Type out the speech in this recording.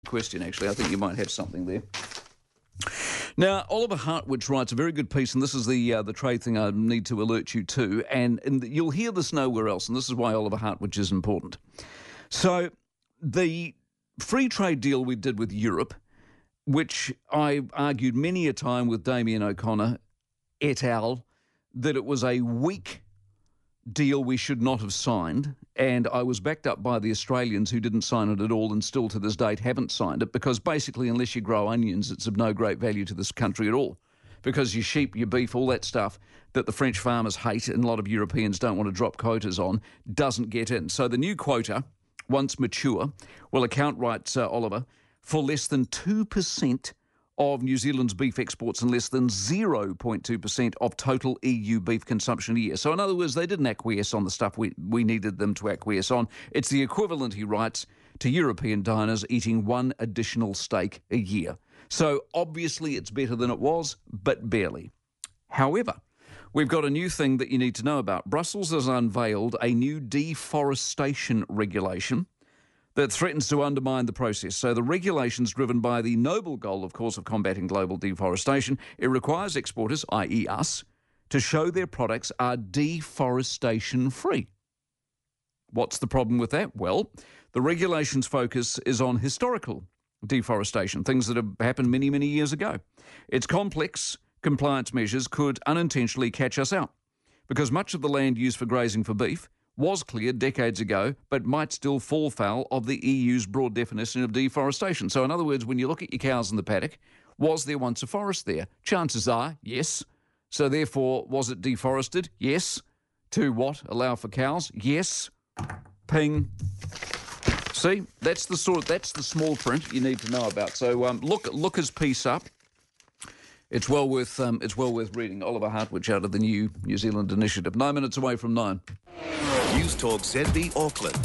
question, actually. I think you might have something there. Now, Oliver Hartwich writes a very good piece, and this is the trade thing I need to alert you to, and you'll hear this nowhere else, and this is why Oliver Hartwich is important. So, the free trade deal we did with Europe, which I argued many a time with Damien O'Connor et al., that it was a weak deal we should not have signed, and I was backed up by the Australians who didn't sign it at all and still to this date haven't signed it, because basically unless you grow onions, it's of no great value to this country at all, because your sheep, your beef, all that stuff that the French farmers hate and a lot of Europeans don't want to drop quotas on doesn't get in. So the new quota, once mature, will account, writes Oliver, for less than 2% of New Zealand's beef exports and less than 0.2% of total EU beef consumption a year. So in other words, they didn't acquiesce on the stuff we needed them to acquiesce on. It's the equivalent, he writes, to European diners eating one additional steak a year. So obviously it's better than it was, but barely. However, we've got a new thing that you need to know about. Brussels has unveiled a new deforestation regulation that threatens to undermine the process. So the regulation's driven by the noble goal, of course, of combating global deforestation. It requires exporters, i.e. us, to show their products are deforestation-free. What's the problem with that? Well, the regulation's focus is on historical deforestation, things that have happened many, many years ago. Its complex compliance measures could unintentionally catch us out, because much of the land used for grazing for beef was cleared decades ago, but might still fall foul of the EU's broad definition of deforestation. So in other words, when you look at your cows in the paddock, was there once a forest there? Chances are, yes. So therefore, was it deforested? Yes. To what? Allow for cows? Yes. Ping. See, that's the small print you need to know about. So look his piece up. It's well worth reading. Oliver Hartwich out of the New Zealand Initiative. 9 minutes away from 9. News Talk ZB Auckland.